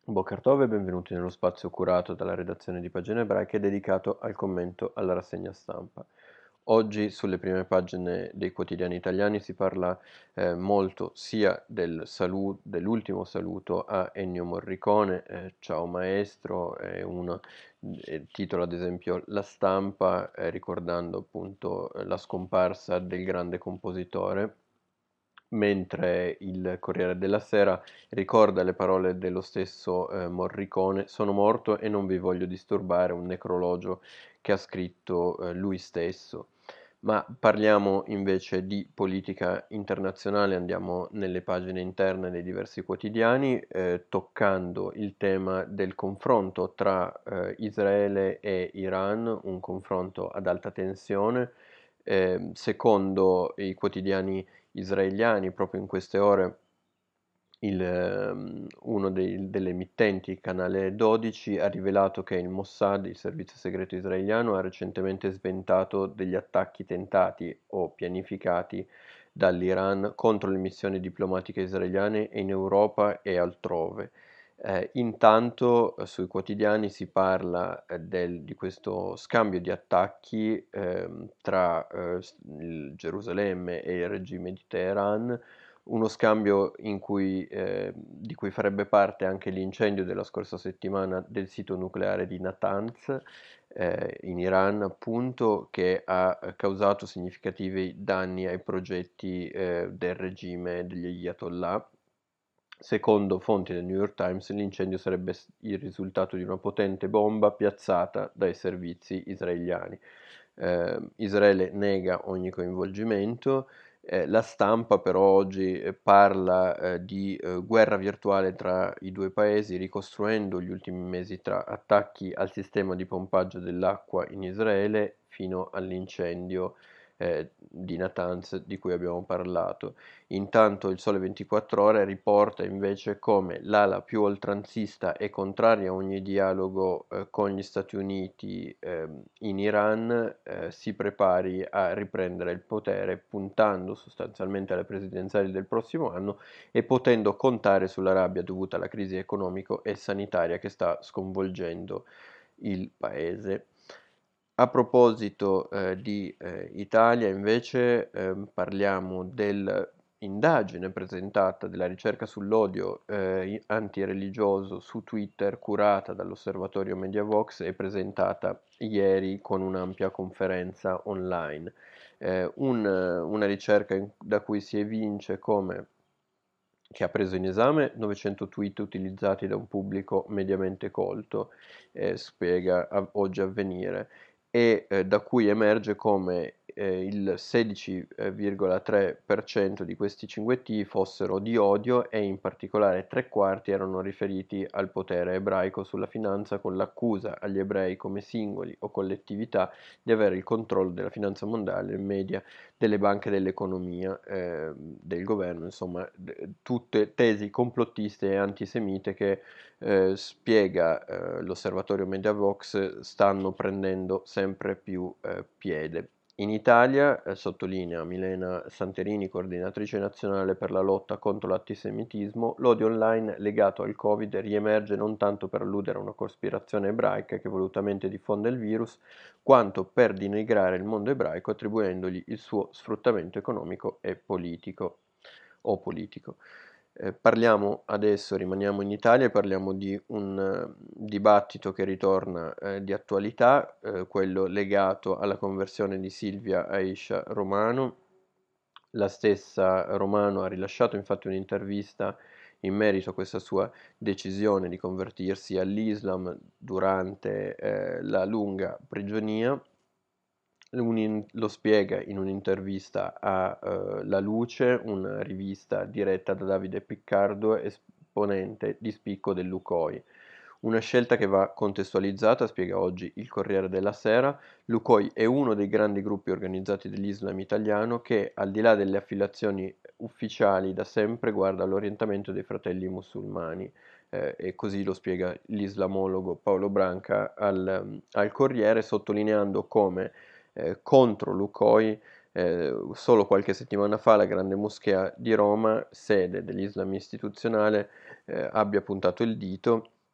Boker Tov e benvenuti nello spazio curato dalla redazione di Pagine Ebraiche dedicato al commento alla rassegna stampa. Oggi sulle prime pagine dei quotidiani italiani si parla molto sia dell'ultimo saluto a Ennio Morricone, Ciao Maestro, titola ad esempio La Stampa, ricordando appunto la scomparsa del grande compositore, mentre il Corriere della Sera ricorda le parole dello stesso Morricone: sono morto e non vi voglio disturbare, un necrologio che ha scritto lui stesso. Ma parliamo invece di politica internazionale, andiamo nelle pagine interne dei diversi quotidiani, toccando il tema del confronto tra Israele e Iran, un confronto ad alta tensione. Secondo i quotidiani israeliani, proprio in queste ore, uno delle emittenti, Canale 12, ha rivelato che il Mossad, il servizio segreto israeliano, ha recentemente sventato degli attacchi tentati o pianificati dall'Iran contro le missioni diplomatiche israeliane in Europa e altrove. Intanto sui quotidiani si parla di questo scambio di attacchi tra il Gerusalemme e il regime di Teheran, uno scambio di cui farebbe parte anche l'incendio della scorsa settimana del sito nucleare di Natanz, in Iran, appunto, che ha causato significativi danni ai progetti del regime degli Ayatollah. Secondo fonti del New York Times, l'incendio sarebbe il risultato di una potente bomba piazzata dai servizi israeliani. Israele nega ogni coinvolgimento. La stampa però oggi parla di guerra virtuale tra i due paesi, ricostruendo gli ultimi mesi tra attacchi al sistema di pompaggio dell'acqua in Israele fino all'incendio di Natanz di cui abbiamo parlato. Intanto il Sole 24 Ore riporta invece come l'ala più oltranzista e contraria a ogni dialogo con gli Stati Uniti in Iran si prepari a riprendere il potere, puntando sostanzialmente alle presidenziali del prossimo anno e potendo contare sulla rabbia dovuta alla crisi economico e sanitaria che sta sconvolgendo il paese. A proposito di Italia, invece, parliamo dell'indagine presentata, della ricerca sull'odio antireligioso su Twitter, curata dall'Osservatorio Mediavox e presentata ieri con un'ampia conferenza online. Una ricerca da cui si evince che ha preso in esame 900 tweet utilizzati da un pubblico mediamente colto, spiega oggi Avvenire, e da cui emerge come il 16,3% di questi cinguetti fossero di odio e in particolare tre quarti erano riferiti al potere ebraico sulla finanza, con l'accusa agli ebrei come singoli o collettività di avere il controllo della finanza mondiale, del media, delle banche, dell'economia, del governo, insomma, tutte tesi complottiste e antisemite che spiega l'osservatorio Mediavox stanno prendendo sempre più piede. In Italia, sottolinea Milena Santerini, coordinatrice nazionale per la lotta contro l'antisemitismo, l'odio online legato al Covid riemerge non tanto per alludere a una cospirazione ebraica che volutamente diffonde il virus, quanto per denigrare il mondo ebraico attribuendogli il suo sfruttamento economico e politico o politico. Parliamo adesso, rimaniamo in Italia e parliamo di un dibattito che ritorna di attualità, quello legato alla conversione di Silvia Aisha Romano. La stessa Romano ha rilasciato infatti un'intervista in merito a questa sua decisione di convertirsi all'Islam durante la lunga prigionia. Lo spiega in un'intervista a La Luce, una rivista diretta da Davide Piccardo, esponente di spicco del Lucoil. Una scelta che va contestualizzata, spiega oggi il Corriere della Sera. Lucoil è uno dei grandi gruppi organizzati dell'Islam italiano che, al di là delle affiliazioni ufficiali, da sempre guarda all'orientamento dei fratelli musulmani. E così lo spiega l'islamologo Paolo Branca al Corriere, sottolineando come contro Lucoil. Solo qualche settimana fa la Grande Moschea di Roma, sede dell'Islam istituzionale, abbia puntato il dito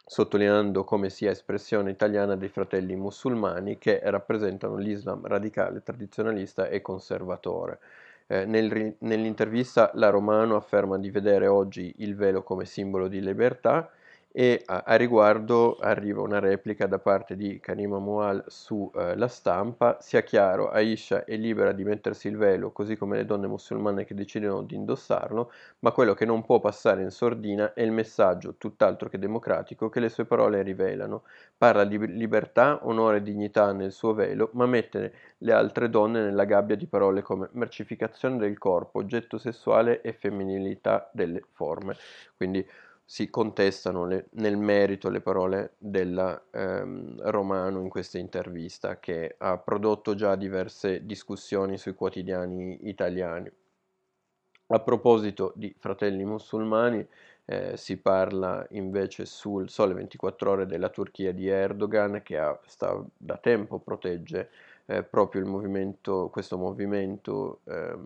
sottolineando come sia espressione italiana dei fratelli musulmani che rappresentano l'Islam radicale, tradizionalista e conservatore. Nell'intervista la Romano afferma di vedere oggi il velo come simbolo di libertà e a riguardo arriva una replica da parte di Karima Mual su La Stampa: sia chiaro, Aisha è libera di mettersi il velo così come le donne musulmane che decidono di indossarlo, ma quello che non può passare in sordina è il messaggio, tutt'altro che democratico, che le sue parole rivelano. Parla di libertà, onore e dignità nel suo velo, ma mette le altre donne nella gabbia di parole come mercificazione del corpo, oggetto sessuale e femminilità delle forme. Quindi si contestano nel merito le parole della Romano in questa intervista, che ha prodotto già diverse discussioni sui quotidiani italiani. A proposito di fratelli musulmani, si parla invece sul Sole 24 Ore della Turchia di Erdogan, che da tempo protegge proprio questo movimento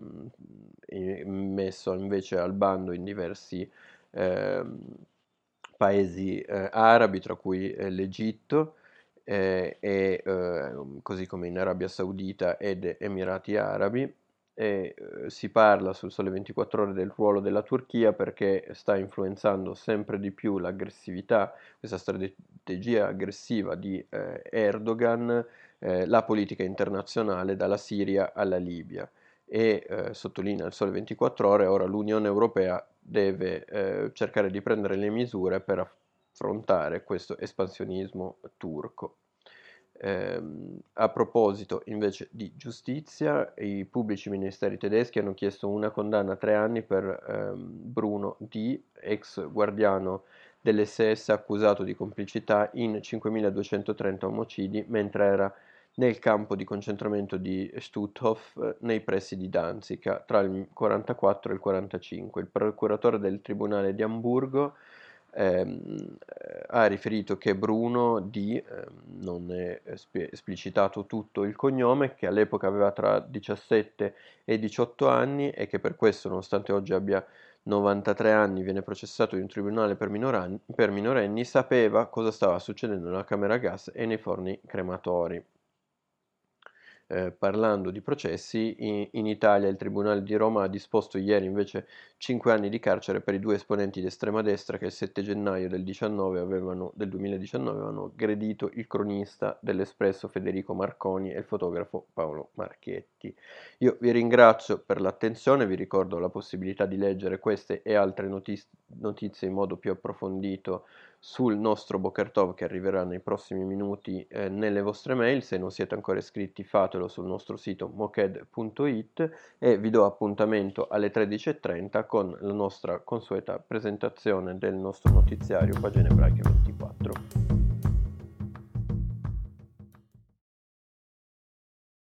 messo invece al bando in diversi ehm, paesi arabi, tra cui l'Egitto, così come in Arabia Saudita ed Emirati Arabi. Si parla sul Sole 24 Ore del ruolo della Turchia perché sta influenzando sempre di più l'aggressività, questa strategia aggressiva di Erdogan, la politica internazionale dalla Siria alla Libia. Sottolinea il Sole 24 Ore, ora l'Unione Europea deve cercare di prendere le misure per affrontare questo espansionismo turco. A proposito invece di giustizia, i pubblici ministeri tedeschi hanno chiesto una condanna a 3 anni per Bruno D., ex guardiano dell'SS accusato di complicità in 5.230 omicidi mentre era nel campo di concentramento di Stutthof nei pressi di Danzica tra il 1944 e il 1945. Il procuratore del Tribunale di Amburgo ha riferito che Bruno D., non è esplicitato tutto il cognome, che all'epoca aveva tra 17 e 18 anni e che per questo, nonostante oggi abbia 93 anni, viene processato in un tribunale per minorenni, sapeva cosa stava succedendo nella camera a gas e nei forni crematori. Parlando di processi, in Italia il Tribunale di Roma ha disposto ieri invece 5 anni di carcere per i 2 esponenti di estrema destra che il 7 gennaio del 2019 avevano aggredito il cronista dell'Espresso Federico Marconi e il fotografo Paolo Marchetti. Io vi ringrazio per l'attenzione, vi ricordo la possibilità di leggere queste e altre notizie in modo più approfondito sul nostro Boker Tov, che arriverà nei prossimi minuti nelle vostre mail. Se non siete ancora iscritti, fatelo sul nostro sito moked.it e vi do appuntamento alle 13:30 con la nostra consueta presentazione del nostro notiziario Pagine Ebraiche 24.